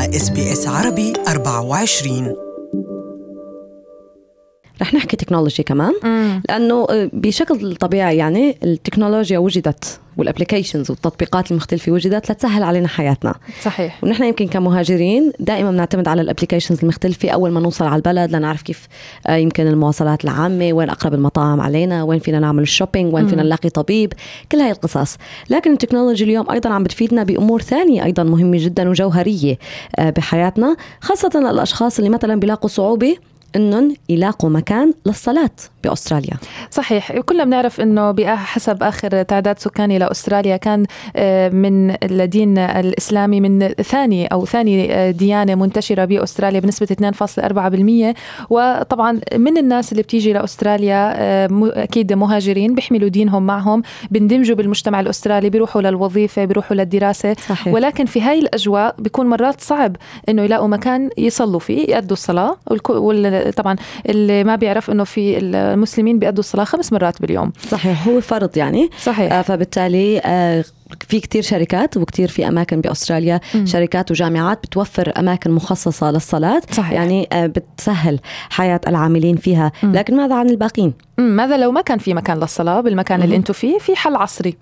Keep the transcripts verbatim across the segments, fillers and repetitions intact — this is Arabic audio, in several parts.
مع إس بي إس عربي أربعة وعشرين. رح نحكي تكنولوجي كمان مم. لأنه بشكل طبيعي يعني التكنولوجيا وجدت والابليكيشنز والتطبيقات المختلفة وجدت لتسهل علينا حياتنا. صحيح. ونحن يمكن كمهاجرين دائما بنعتمد على الابليكيشنز المختلفة أول ما نوصل على البلد لنعرف كيف يمكن المواصلات العامة، وين أقرب المطاعم علينا، وين فينا نعمل الشوبينج، وين فينا نلاقي طبيب، كل هاي القصص. لكن التكنولوجيا اليوم أيضا عم بتفيدنا بأمور ثانية أيضا مهمة جدا وجوهرية بحياتنا، خاصة الأشخاص اللي مثلا بيلاقوا صعوبة إنهم يلاقوا مكان للصلاة بأستراليا. صحيح. كلنا بنعرف إنه بحسب آخر تعداد سكاني لأستراليا كان من الدين الإسلامي من ثاني أو ثاني ديانة منتشرة بأستراليا بنسبة اثنين فاصلة أربعة بالمية. وطبعا من الناس اللي بتيجي لأستراليا أكيد مهاجرين بيحملوا دينهم معهم، بندمجوا بالمجتمع الأسترالي، بيروحوا للوظيفة، بيروحوا للدراسة. صحيح. ولكن في هاي الأجواء بيكون مرات صعب إنه يلاقوا مكان يصلوا فيه يأدوا الصلاة. طبعا اللي ما بيعرف إنه في المسلمين بيأدوا الصلاة خمس مرات باليوم. صحيح، هو فرض يعني. صحيح. آه فبالتالي آه في كتير شركات وكتير في أماكن بأستراليا م. شركات وجامعات بتوفر أماكن مخصصة للصلاة. صحيح. يعني آه بتسهل حياة العاملين فيها. م. لكن ماذا عن الباقين؟ م. ماذا لو ما كان في مكان للصلاة بالمكان م. اللي انتوا فيه؟ في حل عصري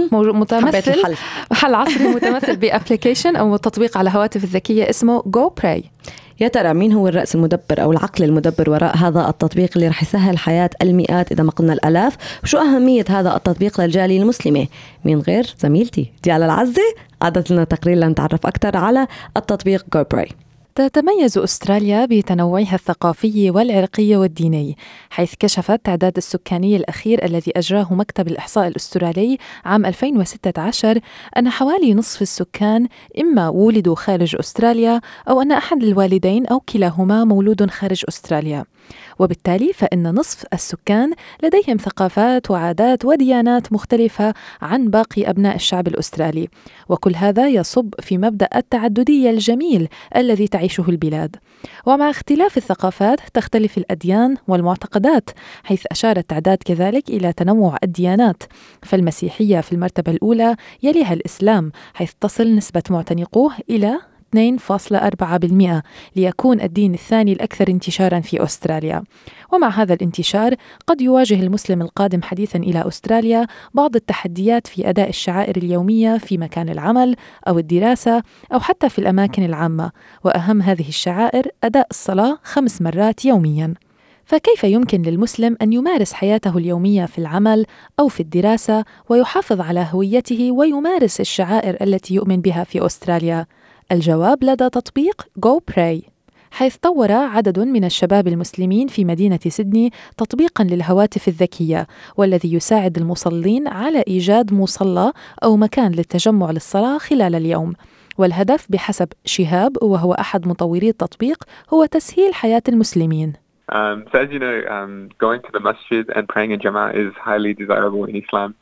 متمثل الحل. حل عصري متمثل بأبليكيشن أو تطبيق على هواتف الذكية اسمه GoPray. يا ترى مين هو الرأس المدبر أو العقل المدبر وراء هذا التطبيق اللي رح يسهل حياة المئات إذا ما قلنا الآلاف؟ وشو أهمية هذا التطبيق للجالية المسلمة؟ من غير زميلتي ديالا العزة عادت لنا تقرير لنتعرف أكثر على التطبيق GoPray. تتميز أستراليا بتنوعها الثقافي والعرقي والديني، حيث كشفت تعداد السكاني الأخير الذي أجراه مكتب الإحصاء الأسترالي عام ألفين وستة عشر أن حوالي نصف السكان إما ولدوا خارج أستراليا أو أن أحد الوالدين أو كلاهما مولود خارج أستراليا. وبالتالي فإن نصف السكان لديهم ثقافات وعادات وديانات مختلفة عن باقي أبناء الشعب الأسترالي، وكل هذا يصب في مبدأ التعددية الجميل الذي تعيشه البلاد. ومع اختلاف الثقافات تختلف الأديان والمعتقدات، حيث أشار التعداد كذلك إلى تنوع الديانات، فالمسيحية في المرتبة الأولى يليها الإسلام، حيث تصل نسبة معتنقوه إلى اثنين فاصلة أربعة بالمئة ليكون الدين الثاني الأكثر انتشاراً في أستراليا. ومع هذا الانتشار قد يواجه المسلم القادم حديثاً إلى أستراليا بعض التحديات في أداء الشعائر اليومية في مكان العمل أو الدراسة أو حتى في الأماكن العامة، وأهم هذه الشعائر أداء الصلاة خمس مرات يومياً. فكيف يمكن للمسلم أن يمارس حياته اليومية في العمل أو في الدراسة ويحافظ على هويته ويمارس الشعائر التي يؤمن بها في أستراليا؟ الجواب لدى تطبيق GoPray، حيث طور عدد من الشباب المسلمين في مدينة سيدني تطبيقاً للهواتف الذكية، والذي يساعد المصلين على إيجاد مصلى أو مكان للتجمع للصلاة خلال اليوم. والهدف بحسب شهاب وهو أحد مطوري التطبيق هو تسهيل حياة المسلمين. Um, so as you know, um, going to the masjid and praying in Jama'ah is highly desirable in Islam.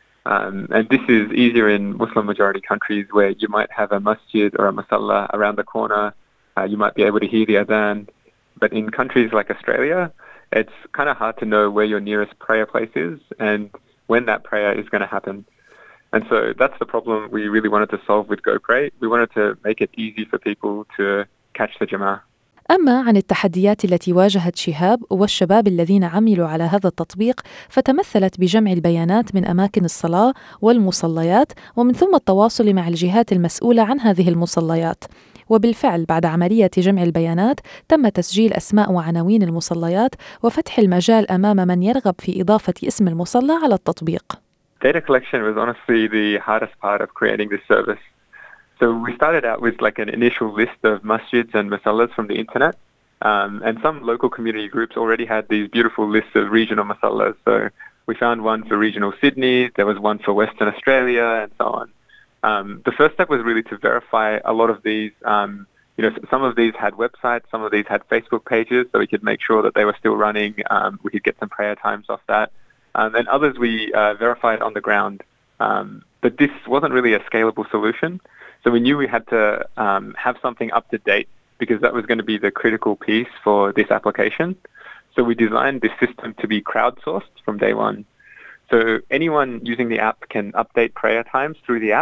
Um, and this is easier in Muslim majority countries where you might have a masjid or a masalla around the corner. Uh, you might be able to hear the adhan. But in countries like Australia, it's kind of hard to know where your nearest prayer place is and when that prayer is going to happen. And so that's the problem we really wanted to solve with GoPray. We wanted to make it easy for people to catch the Jama'ah. أما عن التحديات التي واجهت شهاب والشباب الذين عملوا على هذا التطبيق فتمثلت بجمع البيانات من أماكن الصلاة والمصليات ومن ثم التواصل مع الجهات المسؤولة عن هذه المصليات. وبالفعل بعد عملية جمع البيانات تم تسجيل أسماء وعناوين المصليات وفتح المجال أمام من يرغب في إضافة اسم المصلى على التطبيق. Data collection was honestly the hardest part of creating this service. So we started out with like an initial list of masjids and masallas from the internet. Um, and some local community groups already had these beautiful lists of regional masallas. So we found one for regional Sydney, there was one for Western Australia, and so on. Um, the first step was really to verify a lot of these. Um, you know, some of these had websites, some of these had Facebook pages, so we could make sure that they were still running. Um, we could get some prayer times off that. Um, and others we uh, verified on the ground. Um, but this wasn't really a scalable solution. So we knew we had to um, have something up to date because that was going to be the critical piece for this application. So we designed this system to be crowdsourced from day one. So anyone using the app can update prayer times through the app.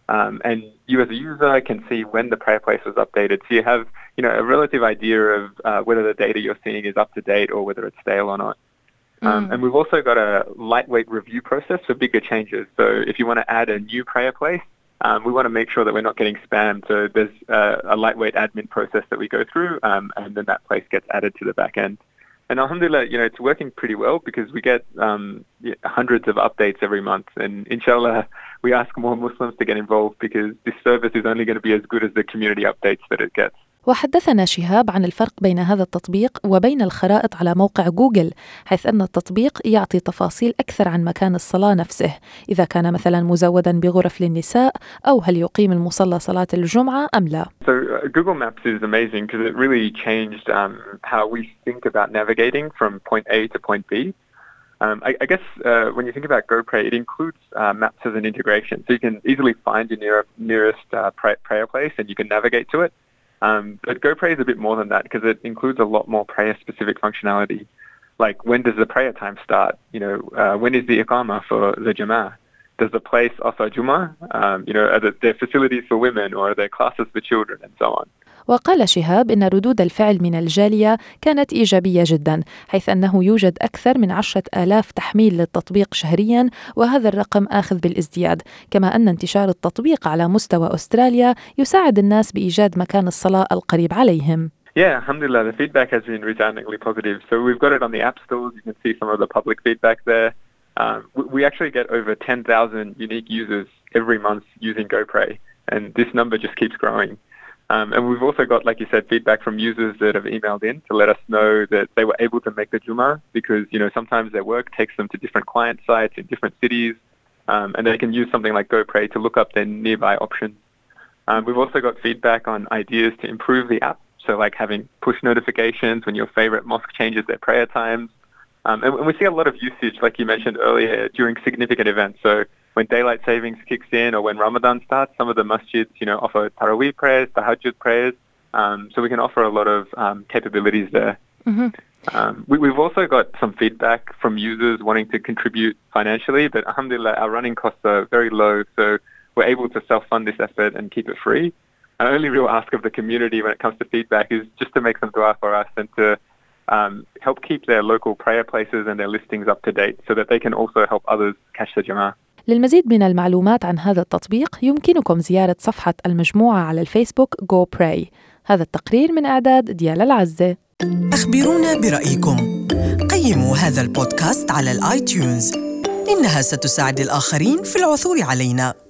Um, and you as a user can see when the prayer place was updated. So you have, you know, a relative idea of uh, whether the data you're seeing is up to date or whether it's stale or not. Mm. Um, and we've also got a lightweight review process for bigger changes. So if you want to add a new prayer place, um, we want to make sure that we're not getting spammed. So there's uh, a lightweight admin process that we go through, um, and then that place gets added to the back end. And alhamdulillah, you know, it's working pretty well because we get um, hundreds of updates every month. And inshallah, we ask more Muslims to get involved because this service is only going to be as good as the community updates that it gets. وحدثنا شهاب عن الفرق بين هذا التطبيق وبين الخرائط على موقع جوجل، حيث أن التطبيق يعطي تفاصيل أكثر عن مكان الصلاة نفسه، إذا كان مثلا مزودا بغرف للنساء أو هل يقيم المصلى صلاة الجمعة أم لا. So uh, Google Maps is amazing because it really changed um, how we think about navigating from point A to point B. Um, I, I guess uh, when you think about GoPray, it includes uh, maps as an integration. So you can easily find your near, nearest uh, pray, prayer place and you can navigate to it. Um, but GoPray is a bit more than that because it includes a lot more prayer-specific functionality. Like, when does the prayer time start? You know, uh, when is the iqamah for the Jama'ah? Does the place offer Jummah? Um, you know, are there facilities for women or are there classes for children and so on? وقال شهاب إن ردود الفعل من الجالية كانت إيجابية جدا، حيث أنه يوجد أكثر من عشرة آلاف تحميل للتطبيق شهريا، وهذا الرقم آخذ بالازدياد، كما أن انتشار التطبيق على مستوى أستراليا يساعد الناس بإيجاد مكان الصلاة القريب عليهم. Yeah, alhamdulillah, the feedback has been resoundingly positive. So we've got it on the app stores. You can see some of the public feedback there. Um, we actually get over ten thousand unique users every month using GoPray, and this number just keeps growing. Um, and we've also got, like you said, feedback from users that have emailed in to let us know that they were able to make the Jummah because, you know, sometimes their work takes them to different client sites in different cities, um, and they can use something like GoPray to look up their nearby options. Um, we've also got feedback on ideas to improve the app, so like having push notifications when your favorite mosque changes their prayer times. Um, and, and we see a lot of usage, like you mentioned earlier, during significant events. So when daylight savings kicks in or when Ramadan starts, some of the masjids, you know, offer Taraweeh prayers, Tahajjud prayers. Um, so we can offer a lot of um, capabilities there. Mm-hmm. Um, we, we've also got some feedback from users wanting to contribute financially, but alhamdulillah, our running costs are very low. So we're able to self-fund this effort and keep it free. Our only real ask of the community when it comes to feedback is just to make some dua for us and to um, help keep their local prayer places and their listings up to date so that they can also help others catch the Jama'ah. للمزيد من المعلومات عن هذا التطبيق يمكنكم زيارة صفحة المجموعة على الفيسبوك GoPray. هذا التقرير من إعداد ديال العزة. أخبرونا برأيكم. قيموا هذا البودكاست على الآيتيونز. إنها ستساعد الآخرين في العثور علينا.